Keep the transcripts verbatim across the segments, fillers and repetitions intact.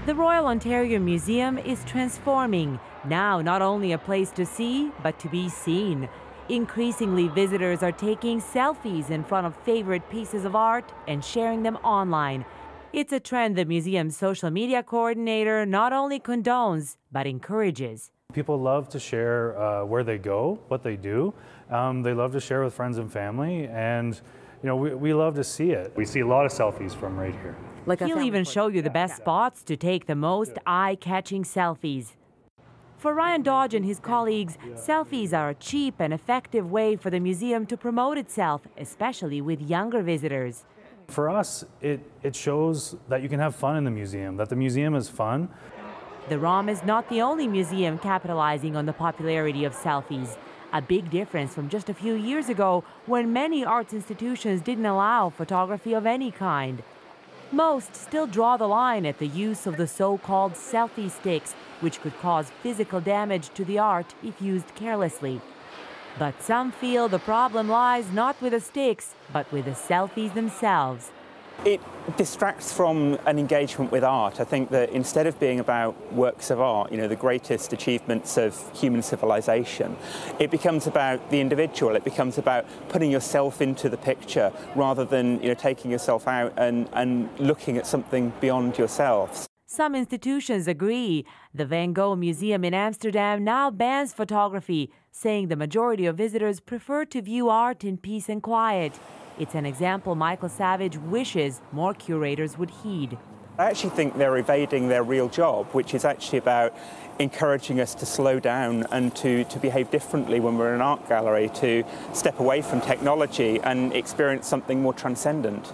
The Royal Ontario Museum is transforming, now not only a place to see, but to be seen. Increasingly, visitors are taking selfies in front of favorite pieces of art and sharing them online. It's a trend the museum's social media coordinator not only condones, but encourages. People love to share uh, where they go, what they do. Um, they love to share with friends and family, and you know, we, we love to see it. We see a lot of selfies from right here. Like He'll even show you the best spots to take the most eye-catching selfies. For Ryan Dodge and his colleagues, selfies are a cheap and effective way for the museum to promote itself, especially with younger visitors. For us, it, it shows that you can have fun in the museum, that the museum is fun. The ROM is not the only museum capitalizing on the popularity of selfies. A big difference from just a few years ago when many arts institutions didn't allow photography of any kind. Most still draw the line at the use of the so-called selfie sticks, which could cause physical damage to the art if used carelessly. But some feel the problem lies not with the sticks, but with the selfies themselves. It distracts from an engagement with art. I think that instead of being about works of art, you know, the greatest achievements of human civilization, it becomes about the individual. It becomes about putting yourself into the picture rather than, you know, taking yourself out and, and looking at something beyond yourself. Some institutions agree. The Van Gogh Museum in Amsterdam now bans photography, saying the majority of visitors prefer to view art in peace and quiet. It's an example Michael Savage wishes more curators would heed. I actually think they're evading their real job, which is actually about encouraging us to slow down and to, to behave differently when we're in an art gallery, to step away from technology and experience something more transcendent.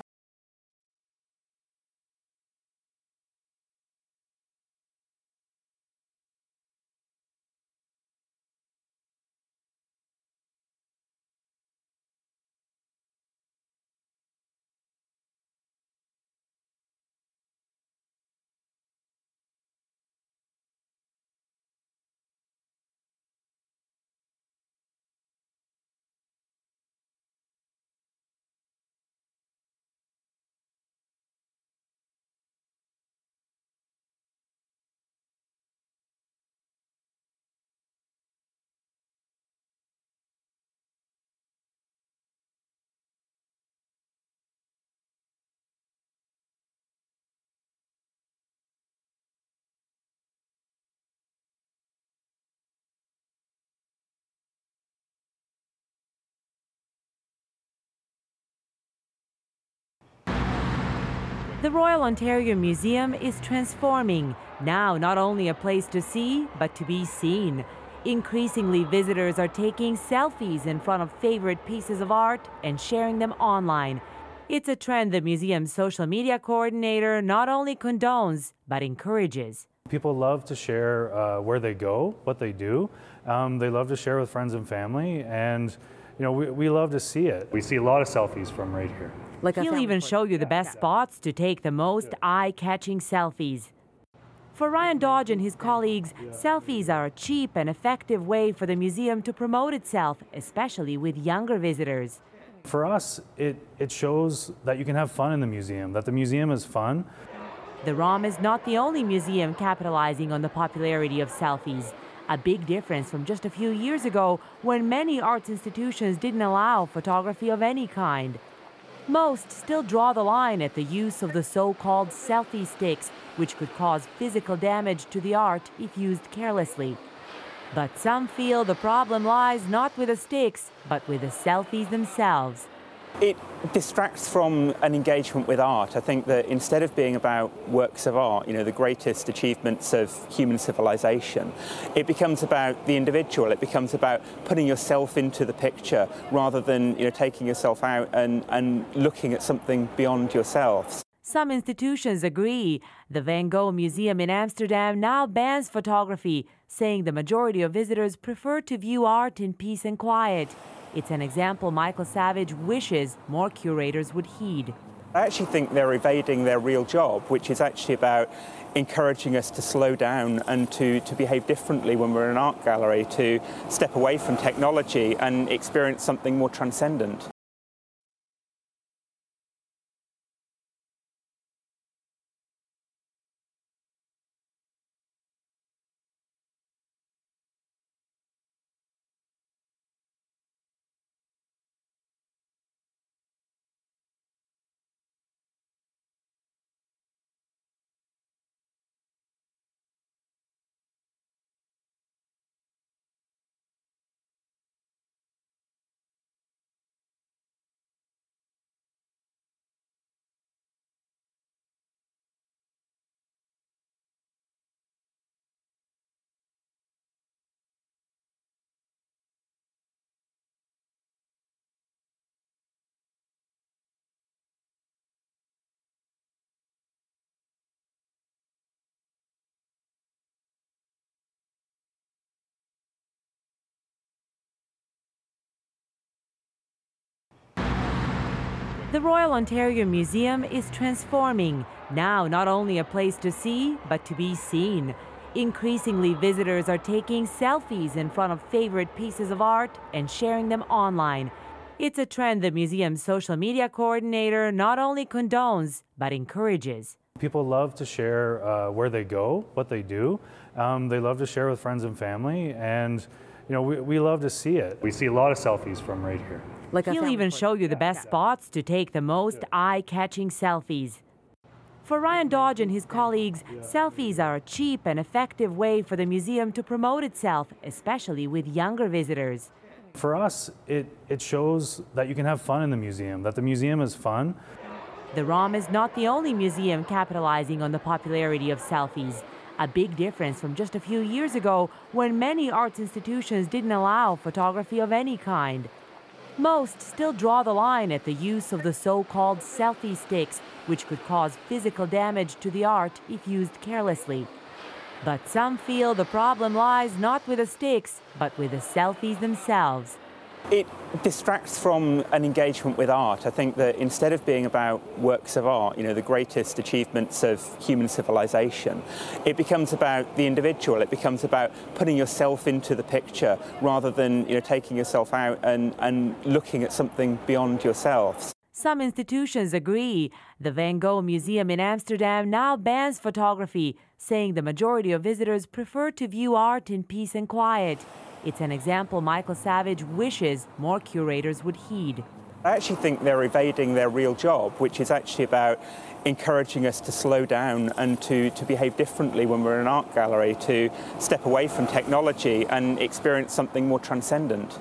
The Royal Ontario Museum is transforming, now not only a place to see, but to be seen. Increasingly, visitors are taking selfies in front of favorite pieces of art and sharing them online. It's a trend the museum's social media coordinator not only condones, but encourages. People love to share uh, where they go, what they do. Um, they love to share with friends and family, and you know, we, we love to see it. We see a lot of selfies from right here. Like He'll even show you the best spots to take the most eye-catching selfies. For Ryan Dodge and his colleagues, selfies are a cheap and effective way for the museum to promote itself, especially with younger visitors. For us, it, it shows that you can have fun in the museum, that the museum is fun. The ROM is not the only museum capitalizing on the popularity of selfies. A big difference from just a few years ago when many arts institutions didn't allow photography of any kind. Most still draw the line at the use of the so-called selfie sticks, which could cause physical damage to the art if used carelessly. But some feel the problem lies not with the sticks, but with the selfies themselves. It distracts from an engagement with art. I think that instead of being about works of art, you know, the greatest achievements of human civilization, it becomes about the individual. It becomes about putting yourself into the picture rather than, you know, taking yourself out and, and looking at something beyond yourself. Some institutions agree. The Van Gogh Museum in Amsterdam now bans photography, saying the majority of visitors prefer to view art in peace and quiet. It's an example Michael Savage wishes more curators would heed. I actually think they're evading their real job, which is actually about encouraging us to slow down and to, to behave differently when we're in an art gallery, to step away from technology and experience something more transcendent. The Royal Ontario Museum is transforming, now not only a place to see, but to be seen. Increasingly, visitors are taking selfies in front of favorite pieces of art and sharing them online. It's a trend the museum's social media coordinator not only condones, but encourages. People love to share uh, where they go, what they do. Um, they love to share with friends and family, and you know, we, we love to see it. We see a lot of selfies from right here. Like He'll even show you the best spots to take the most eye-catching selfies. For Ryan Dodge and his colleagues, selfies are a cheap and effective way for the museum to promote itself, especially with younger visitors. For us, it, it shows that you can have fun in the museum, that the museum is fun. The ROM is not the only museum capitalizing on the popularity of selfies. A big difference from just a few years ago when many arts institutions didn't allow photography of any kind. Most still draw the line at the use of the so-called selfie sticks, which could cause physical damage to the art if used carelessly. But some feel the problem lies not with the sticks, but with the selfies themselves. It distracts from an engagement with art. I think that instead of being about works of art, you know, the greatest achievements of human civilization, it becomes about the individual. It becomes about putting yourself into the picture rather than, you know, taking yourself out and, and looking at something beyond yourself. Some institutions agree. The Van Gogh Museum in Amsterdam now bans photography, saying the majority of visitors prefer to view art in peace and quiet. It's an example Michael Savage wishes more curators would heed. I actually think they're evading their real job, which is actually about encouraging us to slow down and to, to behave differently when we're in an art gallery, to step away from technology and experience something more transcendent.